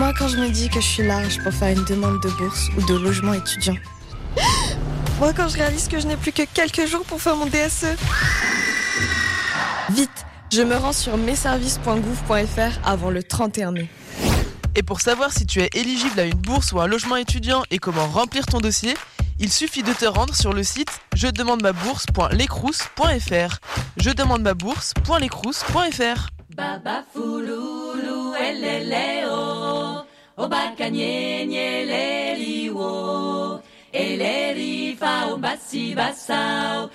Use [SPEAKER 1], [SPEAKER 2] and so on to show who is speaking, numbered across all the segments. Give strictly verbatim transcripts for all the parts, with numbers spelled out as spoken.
[SPEAKER 1] Moi, quand je me dis que je suis large pour faire une demande de bourse ou de logement étudiant. Moi, quand je réalise que je n'ai plus que quelques jours pour faire mon D S E. Vite, je me rends sur messervices point gouv point fr avant le trente et un mai.
[SPEAKER 2] Et pour savoir si tu es éligible à une bourse ou un logement étudiant et comment remplir ton dossier, il suffit de te rendre sur le site je demande ma bourse point lecrous point fr. je demande ma bourse point lecrous point fr.
[SPEAKER 3] Baba fululu eleleo, obaka nyenye leliwo, eleri fa basi basao,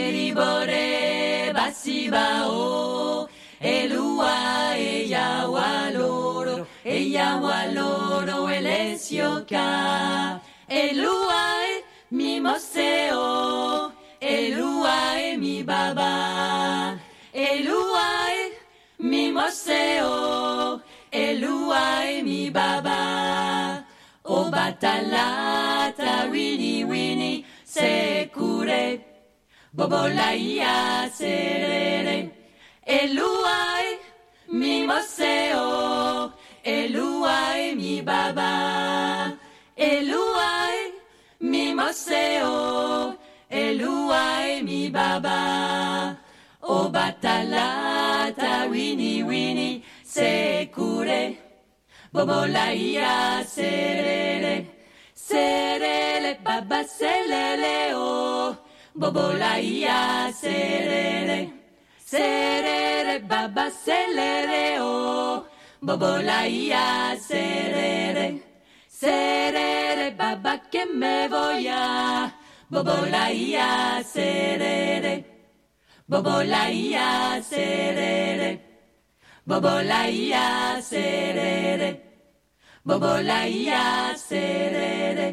[SPEAKER 3] elibore basi bao, elua eya waloro, eya waloro elesioka, elua e mi moseo, elua e mi baba, elua e mi moseo, elua e mi baba. O batalata, wini wini, secure, bobolaia serere. Elua e mi moseo, elua e mi baba. Elua e mi moseo, elua e mi baba. O batalata, wini wini, secure, bobolaia serere, serere, baba selele o, bobolaia serere, serere, baba selere o, bobolaia serere, serere, baba que me voy a, bobolaia serere. Bobolaia serere, bobolaia serere, bobolaia serere,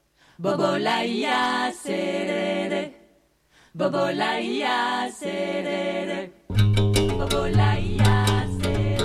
[SPEAKER 3] bobolaia serere, bobolaia serere, bobolaia serere.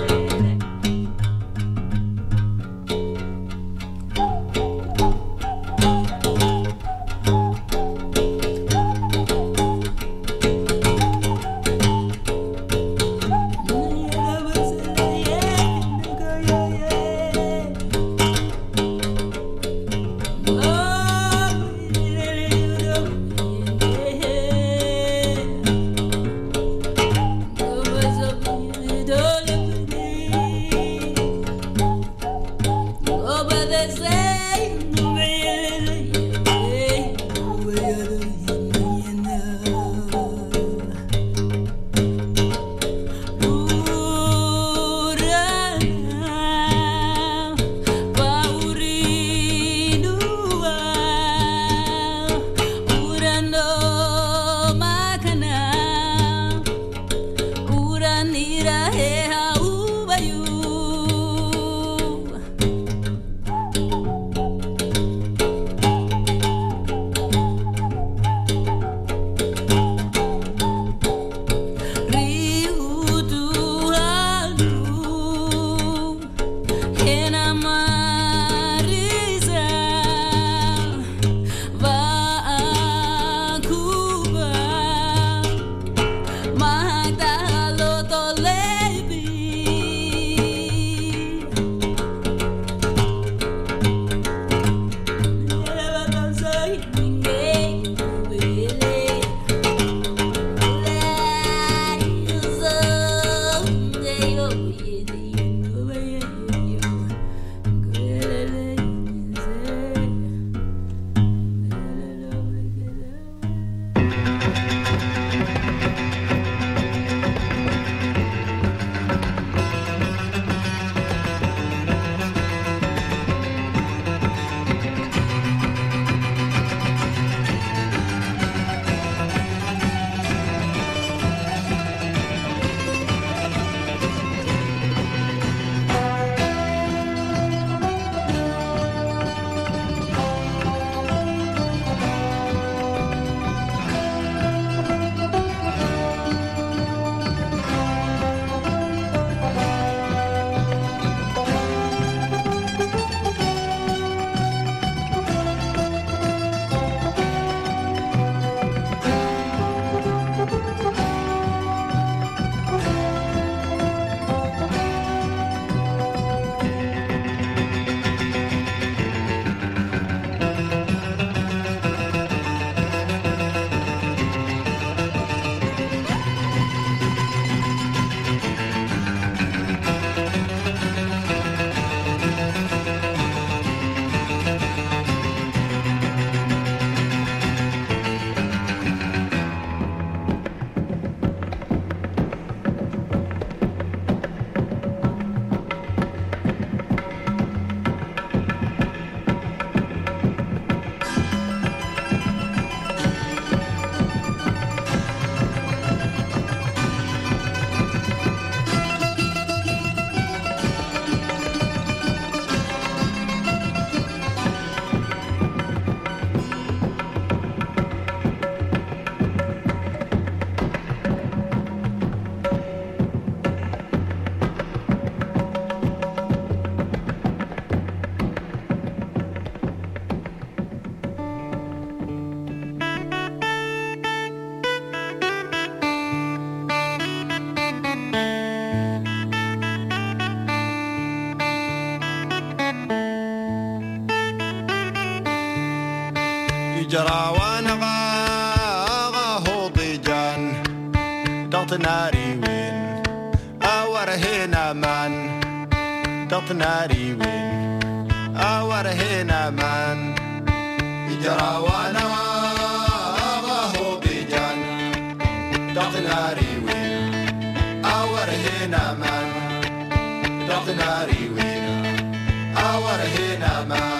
[SPEAKER 4] يجرى وانا غاغه ضيجان ضغط ناري وين اور هنا مان ضغط ناري وين اور هنا مان يجرى وانا غاغه ضيجان ضغط ناري وين اور هنا مان ضغط ناري وين اور هنا مان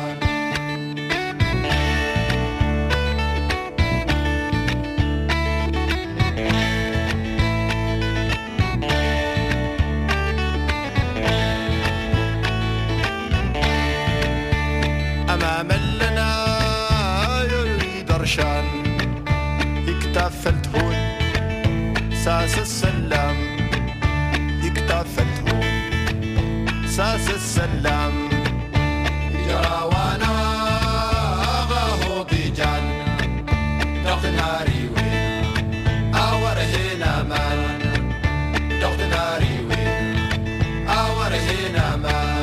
[SPEAKER 4] أمام لنا يريد رشان يكتفلت هون ساس السلام يكتفلت هون ساس السلام يجرى وانا غاهو ضيجان ضغط ناري وين اور هنا مان ضغط ناري وين اور هنا مان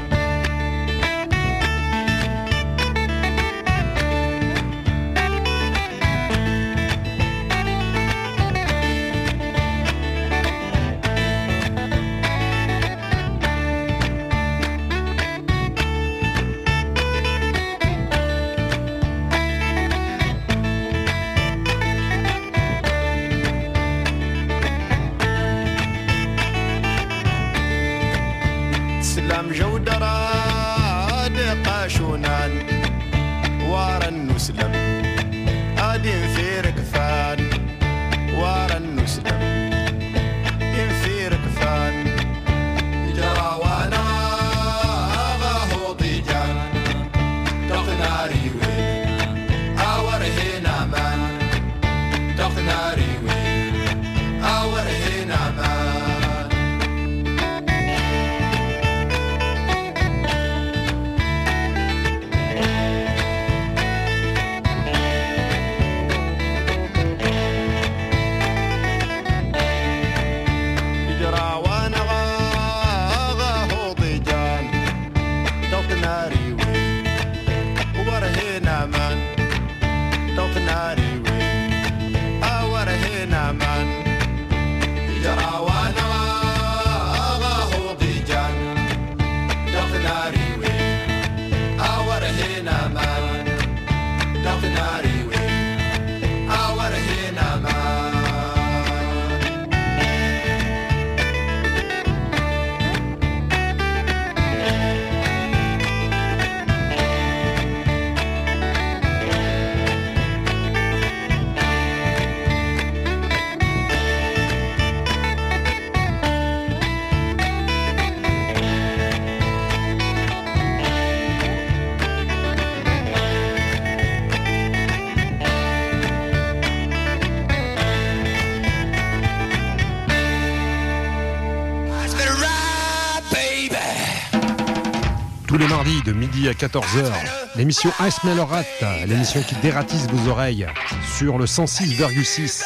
[SPEAKER 4] وارا النسلم آدم في ركفان وارا النسلم إن في ركفان يجرى وانا غاهو ضيجان ضغط ناري وين اور هنا مان ضغط ناري وين اور هنا مان
[SPEAKER 5] Tous les mardis de midi à quatorze heures, l'émission Ice Mellorat, l'émission qui dératise vos oreilles sur le cent six virgule six.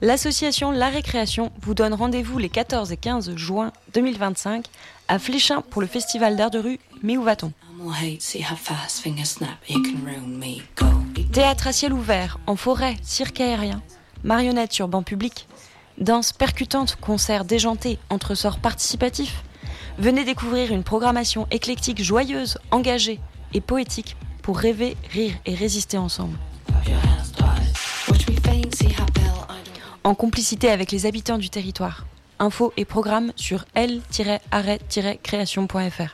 [SPEAKER 6] L'association La Récréation vous donne rendez-vous les quatorze et quinze juin deux mille vingt-cinq à Fléchin pour le festival d'art de rue Mais où va-t-on ? Théâtre à ciel ouvert, en forêt, cirque aérien, marionnettes sur banc public, danse percutante, concerts déjantés, entresorts participatifs. Venez découvrir une programmation éclectique joyeuse, engagée et poétique pour rêver, rire et résister ensemble. En complicité avec les habitants du territoire. Infos et programmes sur l tiret arrêt tiret création point f r.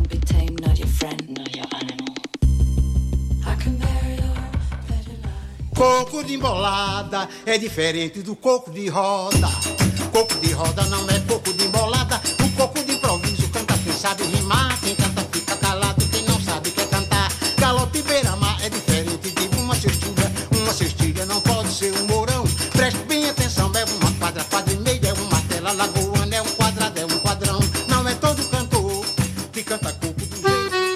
[SPEAKER 7] Coco de embolada é diferente do coco de roda. Coco de roda não é coco de embolada. O coco de improviso canta quem sabe rimar. Quem canta fica calado, quem não sabe quer cantar. Galope beira-mar é diferente de uma cestilha. Uma cestilha não pode ser um mourão. Preste bem atenção, é uma quadra, quadra e meia, é uma tela lagoana, é um quadrado, é um quadrão. Não é todo cantor que canta coco do jeito.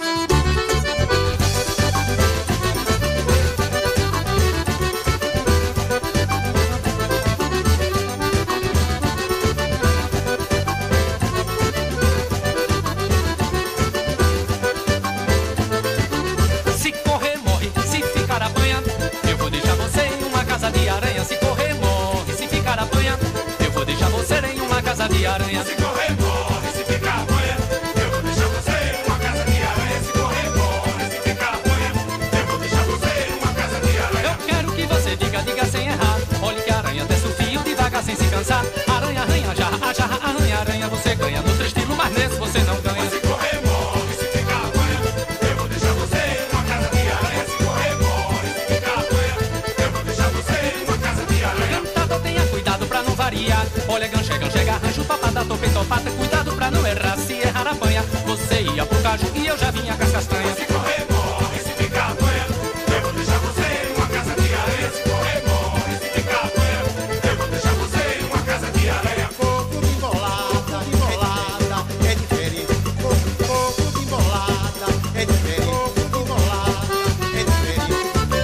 [SPEAKER 8] De aranha, se correr morre, se ficar apanha, eu vou deixar você em uma casa de aranha. Se correr morre, se ficar apanha, eu vou deixar você em uma casa de aranha. Se correr morre, se ficar apanha, eu vou deixar você em uma casa de aranha. Eu quero que você diga, diga sem errar. Olhe que a aranha desce o fio devagar sem se cansar. Aranha, arranha, jarra, a jarra, arranha, aranha. Você ganha no outro estilo, mas nesse você não ganha. Se correr morre, se ficar apanha, eu vou deixar você em uma casa de aranha. Se correr morre, se ficar apanha, eu vou deixar você. Tenha cuidado pra não variar. Olha, gancha, gancha, arranjo, topada, tope, topata. Cuidado pra não errar, se errar apanha. Você ia pro caju e eu já vinha com as castanhas. Se correr morre, se ficar apanha, eu vou deixar você em uma casa de aranha. Se correr morre, se ficar apanha, eu vou deixar você em uma casa de aranha.
[SPEAKER 7] Coco de embolada, embolada, é diferente. Coco, coco de embolada, é diferente. Coco de embolada, é diferente.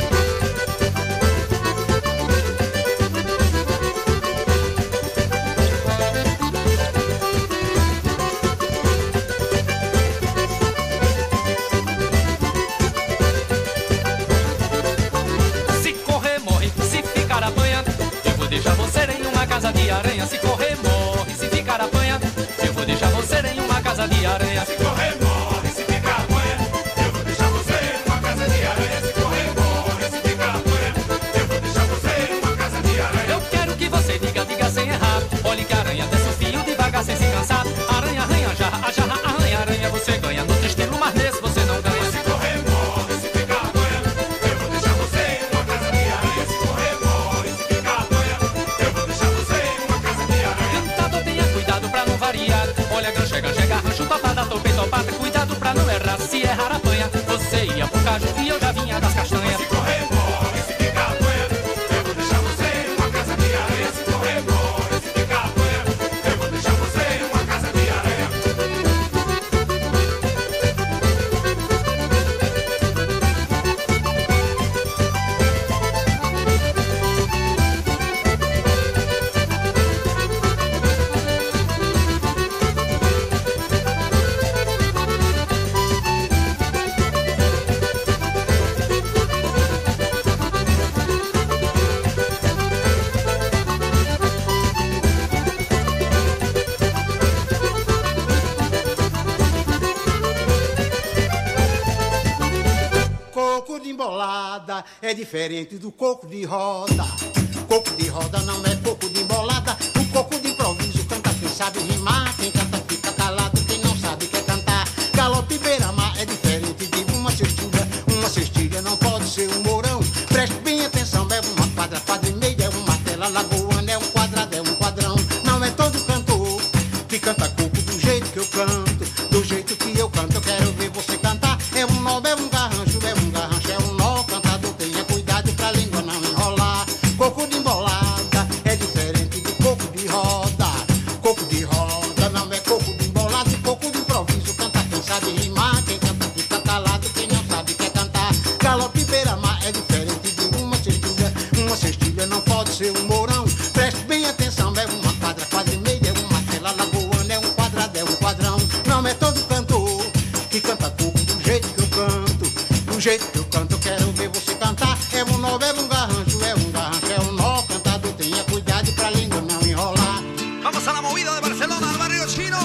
[SPEAKER 8] Deixar você em uma casa de aranha. Se correr morre, se ficar apanha, eu vou deixar você em uma casa de aranha. Se correr morre, se ficar apanha, eu vou deixar você em uma casa de aranha. Se correr morre, se ficar apanha, eu vou deixar você em uma casa de aranha. Eu quero que você diga, diga sem errar. Olhe que a aranha desce o fio devagar sem se cansar. Aranha, arranha, jarra, a jarra, arranha, aranha. Você ganha no outro estilo, mas nesse você não ganha. Se correr morre, se ficar apanha, eu vou deixar você em uma casa de aranha. Se correr morre, se ficar apanha, eu vou deixar você em uma casa de aranha. Cantador, tenha cuidado pra não variar. Olha, gancha, gancha, arranjo, topada, tope, topata. Cuidado pra não errar, se errar apanha. Você ia pro caju e eu já vinha das castanhas. Se correr morre, se ficar apanha, eu vou deixar você em uma casa de aranha. Se correr morre, se ficar apanha, eu vou deixar você em uma casa de aranha.
[SPEAKER 7] Coco de embolada é diferente do coco de roda. Coco de roda não é coco de embolada. O coco de improviso canta quem sabe rimar. Quem canta fica calado, quem não sabe quer cantar. Galope beira-mar é diferente de uma cestilha. Uma cestilha não pode ser um mourão. Preste bem atenção, é uma quadra, quadra e meia, é uma tela lagoana, é um quadrado, é um quadrão. Não é todo cantor que canta coco do jeito que eu canto. Do jeito que eu canto, eu quero ver você cantar. É um nó, é um garrancho, é um garrancho, é um nó. Cantador, tenha cuidado pra língua não enrolar. Coco de embolada é diferente do coco de roda. Coco de roda não é coco de embolada. E coco de improviso canta quem sabe rimar. Quem canta fica calado, quem não sabe quer cantar. Galope beira-mar é diferente de uma cestilha. Uma cestilha não pode ser um mourão. Preste jeito que eu canto, eu quero ver você cantar. É um nó, é um garrancho, é um garrancho, é um nó cantado. Tenha cuidado pra língua não enrolar.
[SPEAKER 9] Vamos a la movida de Barcelona, al barrio chino.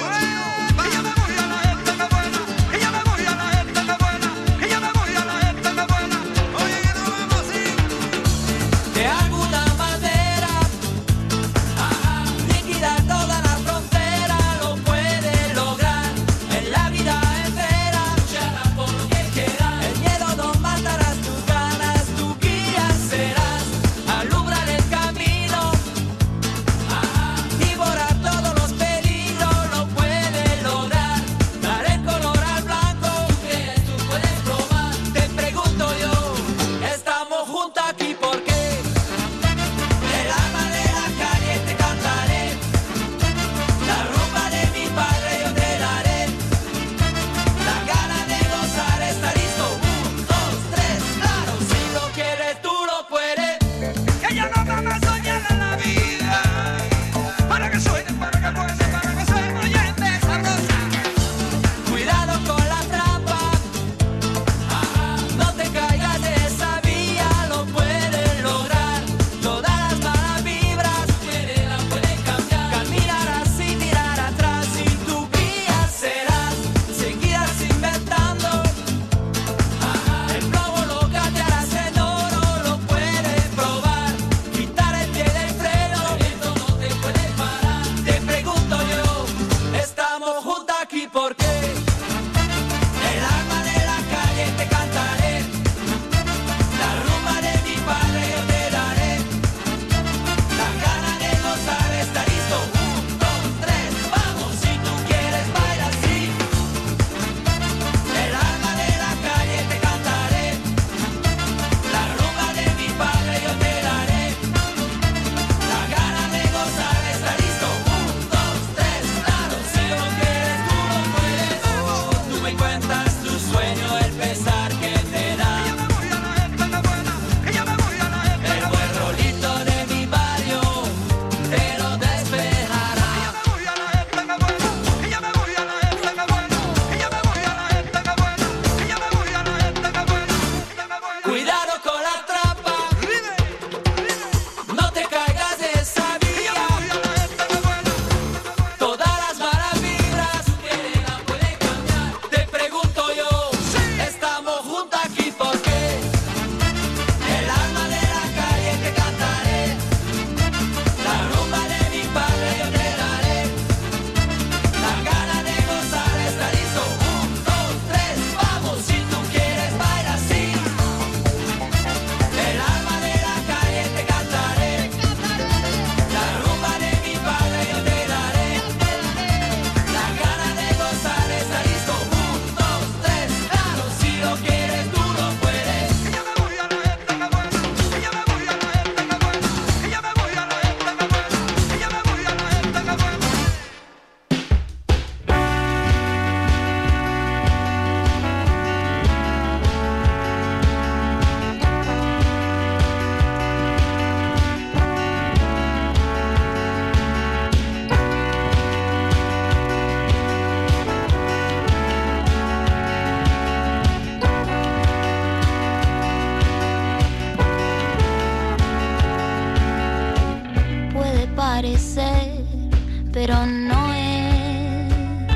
[SPEAKER 10] parecer, pero no es.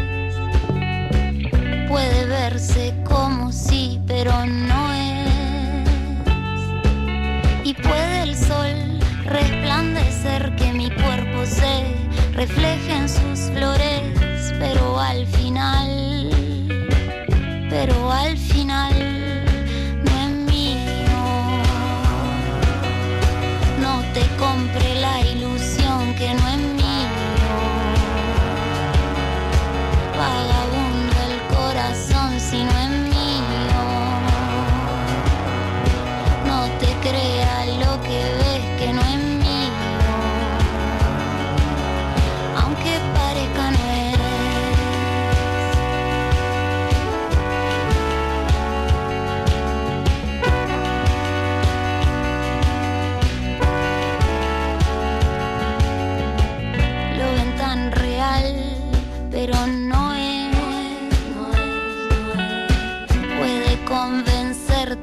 [SPEAKER 10] Puede verse como sí, pero no es. Y puede el sol resplandecer, que mi cuerpo se refleje en sus flores, pero al final, pero al final no es mío. No te compre la ilusión que no es mío. Vagabundo el corazón si no es mío. No te creas lo que ves que no es mío. Aunque parezca no es. Lo ven tan real, pero no es. Puede convencer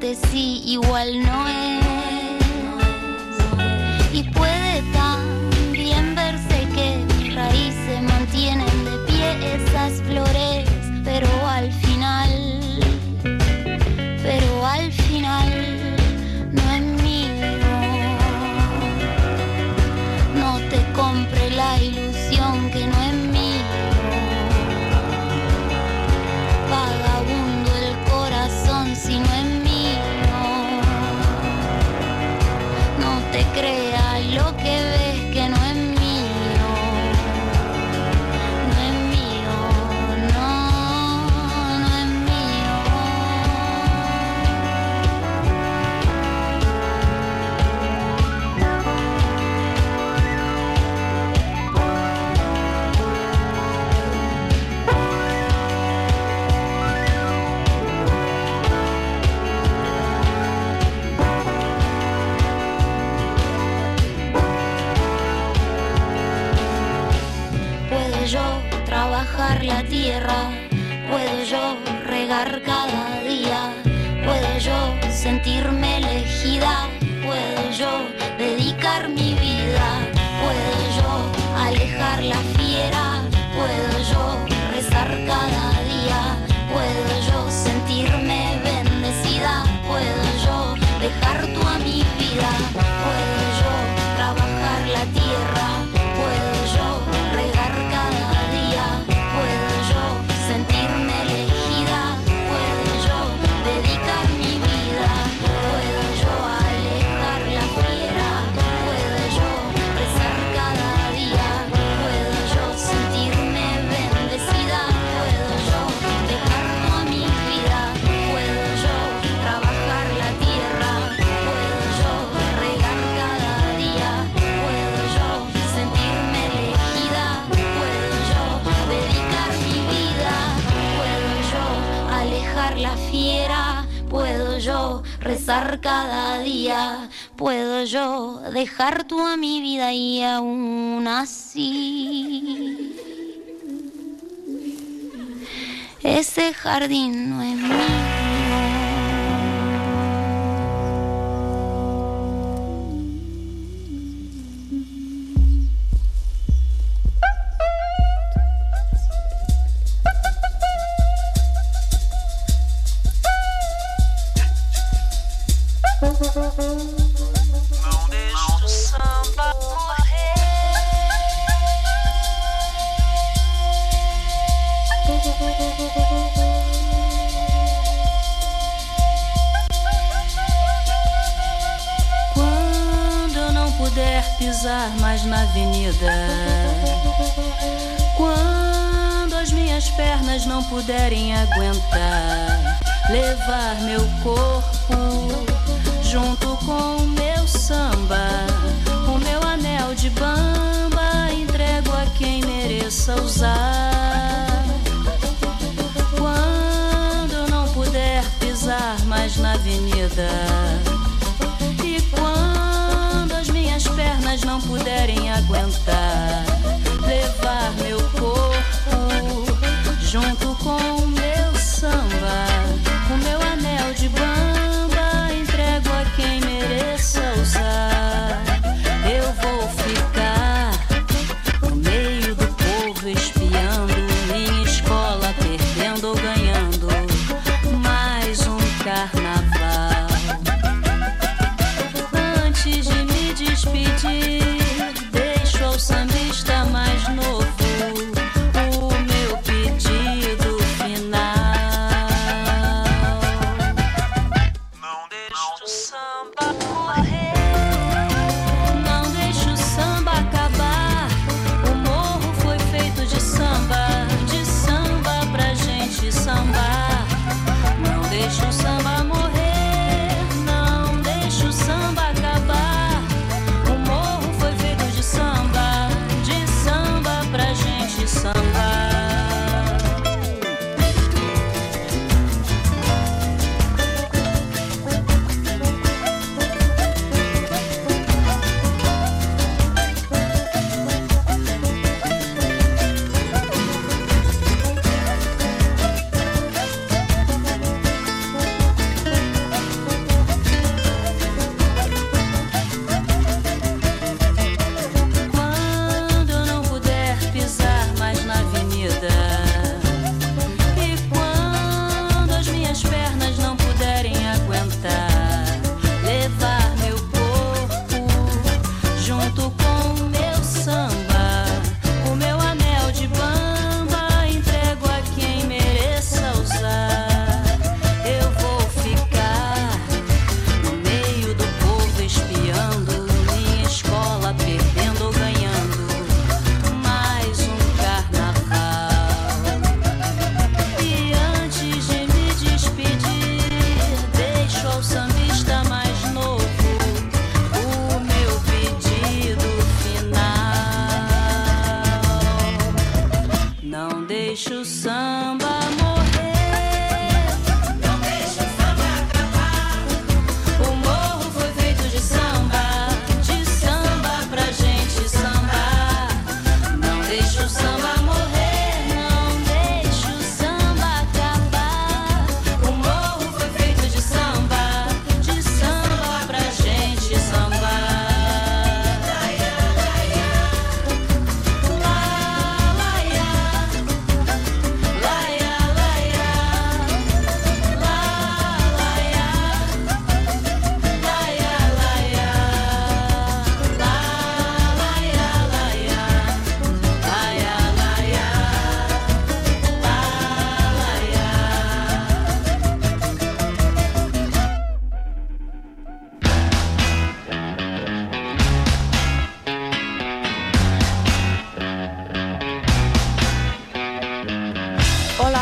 [SPEAKER 10] que sí, igual no es. Y puede también verse que mis raíces mantienen de pie esas flores, pero al final, pero al final no es mío. No te compre la ilusión que no es mío. Vagabundo el corazón si no es mío. No te creas lo que ves que no es mío. No es mío, no, no es mío. Puedo yo trabajar la tierra, puedo yo regar cada día, puedo yo sentirme elegida, puedo yo dedicar mi vida, puedo yo alejar la fiera, puedo yo rezar cada día, puedo yo sentirme bendecida, puedo yo dejar tú a mi vida, puedo yo trabajar la tierra, puedo yo regar cada día, puedo yo sentirme elegida, puedo yo dedicar mi vida, puedo yo alejar la fiera, puedo yo rezar cada día, puedo yo sentirme bendecida, puedo yo dejar toda mi vida, puedo yo trabajar la tierra, puedo yo regar cada día, puedo yo sentirme elegida, puedo yo dedicar mi vida, puedo yo alejar la fiera, puedo yo rezar cada día, puedo yo dejar toda mi vida y aún así ese jardín no es mío.
[SPEAKER 11] Não deixa o samba morrer.
[SPEAKER 12] Quando eu não puder pisar mais na avenida, quando as minhas pernas não puderem aguentar, levar meu corpo junto com o meu samba, o meu anel de bamba entrego a quem mereça usar. Quando eu não puder pisar mais na avenida, e quando as minhas pernas não puderem aguentar, levar meu corpo junto com o meu samba, o meu anel de bamba entrego a quem mereça usar. Eu vou ficar no meio do povo espiando, minha escola perdendo ou ganhando mais um carnaval. Antes de me despedir, deixo ao sambista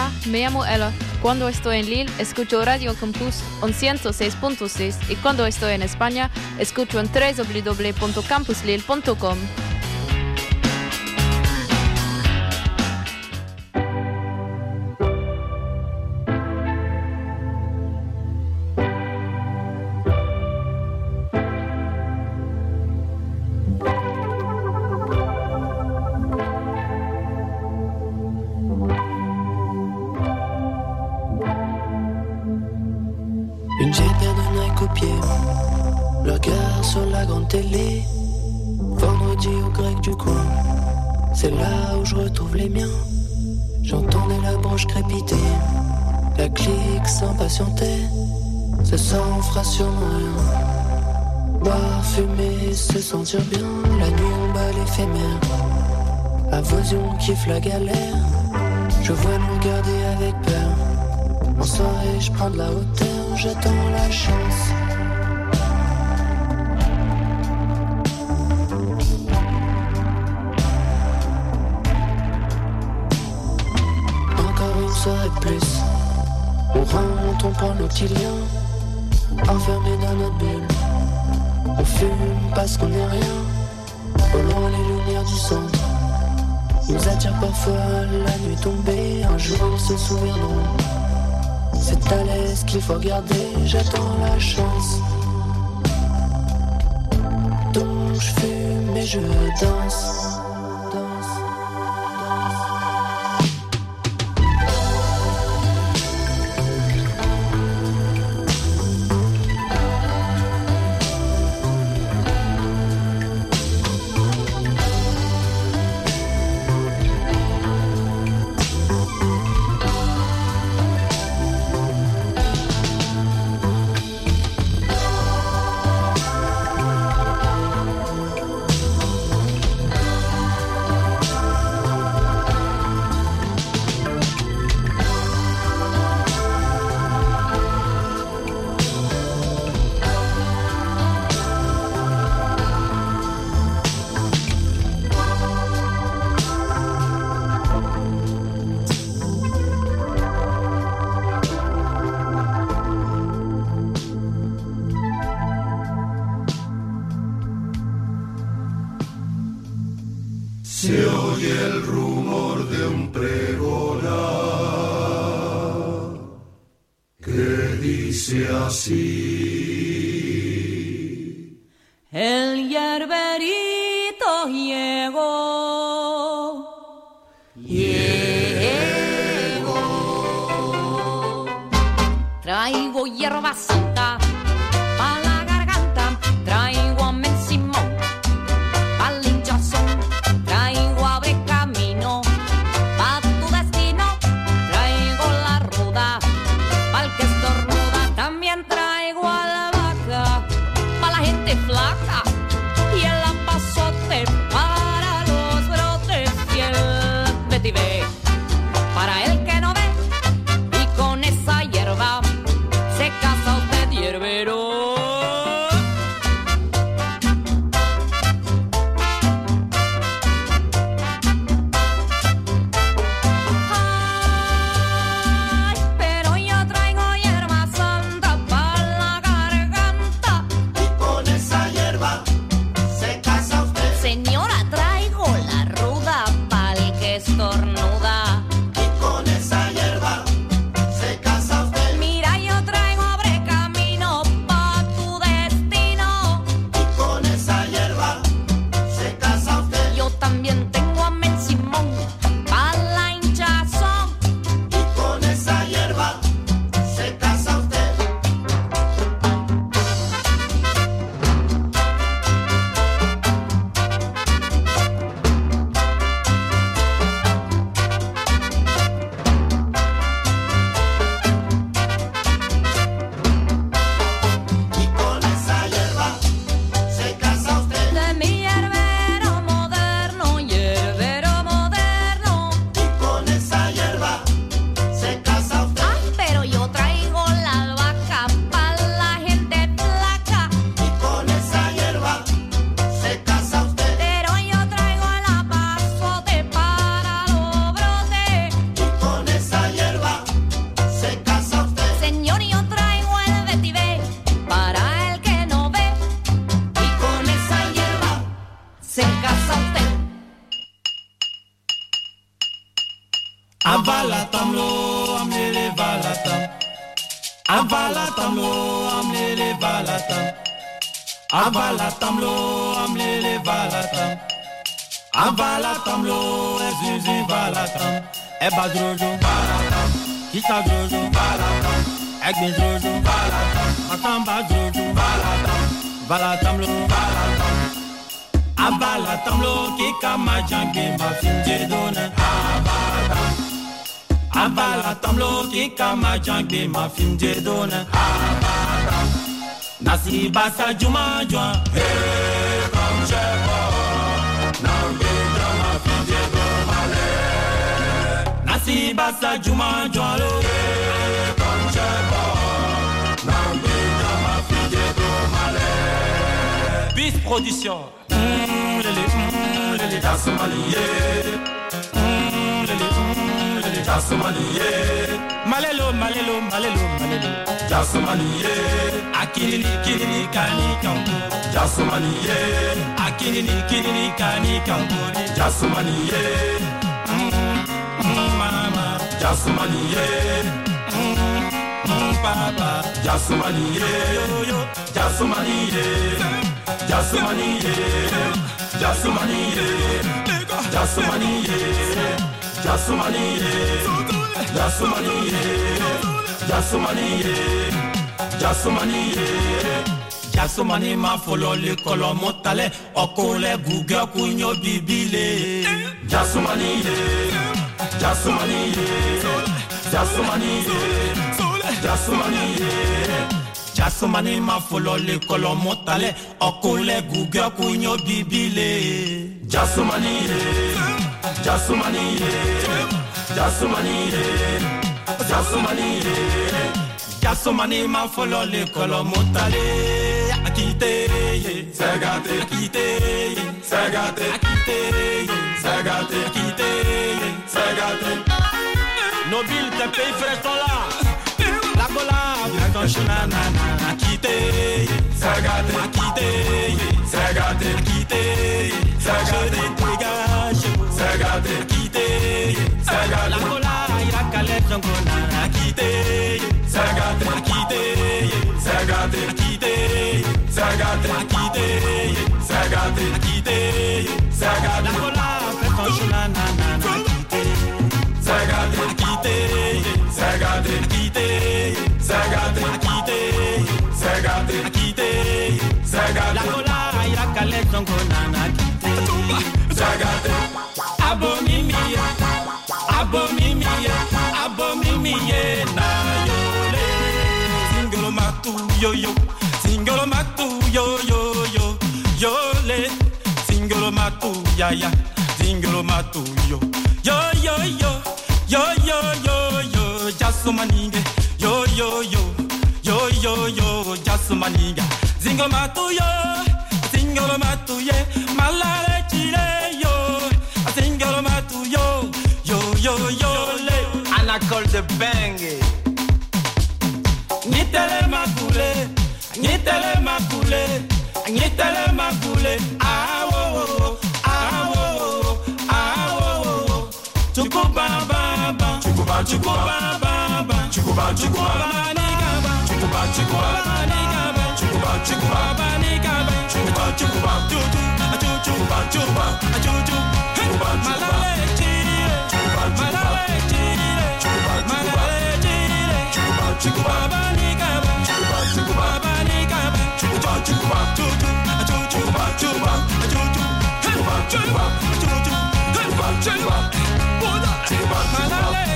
[SPEAKER 13] Hola, me llamo Ella. Cuando estoy en Lille, escucho Radio Campus en ciento seis punto seis y cuando estoy en España, escucho en doble u doble u doble u punto campus lille punto com.
[SPEAKER 14] Une vieille paire de Nike au pied, le regard sur la grande télé. Vendredi au grec du coin, c'est là où je retrouve les miens. J'entendais la broche crépiter, la clique s'impatientait. Ce sang fera sûrement rien. Boire, fumer, se sentir bien, la nuit en bas l'éphémère. À vos yeux on kiffe la galère, je vois nous regarder avec peur. En soirée je prends de la hauteur, j'attends la chance. Encore une soirée de plus, on rentre, on prend nos petits liens, enfermés dans notre bulle. On fume parce qu'on n'est rien, au loin les lumières du centre nous attirent parfois la nuit tombée. Un jour ils se souviendront, c'est à l'aise qu'il faut regarder, j'attends la chance. Donc je fume et je danse.
[SPEAKER 15] Se oye el rumor de un pregonar que dice así.
[SPEAKER 12] El yerberito llegó, llegó. Traigo hierba santa pa' la garganta, traigo a Simón pa'l hinchazón, traigo abre camino pa' tu destino, traigo la ruda pa'l que estornuda, también traigo a la
[SPEAKER 16] Avalatam lo amlele valatam. Avalatam lo amlele valatam. Avalatam lo amlele valatam. Avalatam lo ezuzi valatam. Eba drojo valatam. Kita drojo valatam. Egbe drojo valatam. Matamba drojo valatam. Valatam lo valatam. Avalatam lo kika majange ma finje dona. Avalatam. Avalatam lo kika majange ma finje dona. Avalatam. Nasi basa juma jua. Hey, come check. Nasi basa juma jwalo comme chebo Nambi jama fije do male Bis production mm, lele mm, lele jasmaniye mm, lele mm, lele jasmaniye Malelo malelo malelo malelo jasmaniye Akilili kilili kani kanko jasmaniye Akilili kilili kani kanko jasmaniye Mama, Jasmaniye, mm, mm, Papa, Jasmaniye, yo yo, Jasmaniye, Jasmaniye, Jasmaniye, Jasmaniye, Jasmaniye, Jasmaniye, Jasmaniye, Jasmaniye. Jasmani ma follow le kolo motale, okole guga kunyo bibile. Jasmaniye. Jasumani, Jasumani, Jasumani, Jasumani ma follow le colon motale, okole guga kunyo bibile. Jasumani, Jasumani, Jasumani, Jasumani, Jasumani ma follow le colon motale, akite, sagate, akite, sagate, akite, sagate, akite. Nobile te paye frère ton là. La cola, ton chenana, quitté, sagate, quitté, sagate, quitté, sagate, dégage, sagate, quitté, sagate, la cola, il a calé ton cona, quitté, sagate, quitté, sagate, quitté, sagate, quitté, sagate, quitté, sagate, la cola, ton chenana. Sagate, quitté, sagate, quitté, sagate, quitté, sagate, quitté, sagate. La cola, il a calé son conana quitté. Sagate, abomimie, abomimie, abomimie, na yole. Singolo matu yo yo, singolo matu yo yo yo, yole. Singolo matu ya ya, singolo matu yo, yo yo yo. Yo yo yo yo, Jasumaniga. Yo yo yo, yo yo yo, Jasumaniga. Zingo matu yo, zingo matu ye, malare chile yo, zingo matu yo, yo yo yo le. Anacole de bengue. Nitele makule, nitele makule, nitele makule. Ah wo wo, ah wo, ah wo. Tukubaba. Chukuba chukuba baba chukuba chukuba nigaba chukuba chukuba nigaba chukuba chukuba nigaba chukuba chukuba tutu chukuba chukuba chukuba chukuba malale chire chukuba malale chire chukuba malale chire chukuba chukuba nigaba chukuba chukuba nigaba chukuba chukuba tutu chukuba chukuba tutu chukuba chukuba tutu chukuba chukuba chukuba malale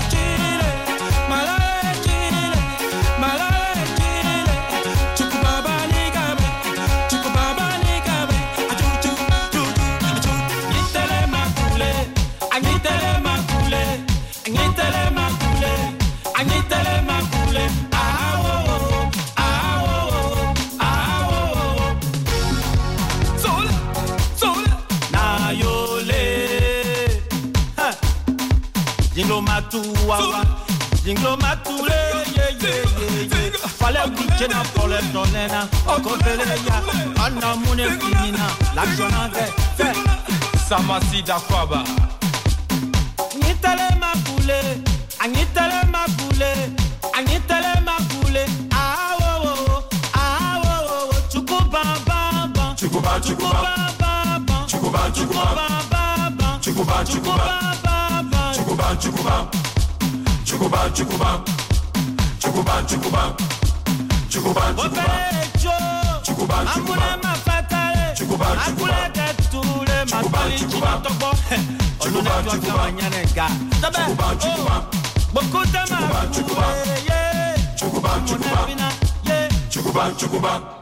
[SPEAKER 16] Wawa, Jinglo matule, ye ye ye ye. Fale kuchena pole tonena, okopele ya, ana mune finina, l'actiona ve, fe. Samasi da kwaba. Nitale makule. chukuba, chukuba, chukuba, chukuba, chukuba, chukuba, chukuba, chukuba, chukuba, chukuba, chukuba, chukuba, chukuba, chukuba, chukuba, mafatale, chukuba, chukuba, ketule, matali, chukuba, chukuba, chukuba, chukuba, chukuba, chukuba, Bokuta, chukuba, chukuba, chukuba, chukuba, chukuba, chukuba.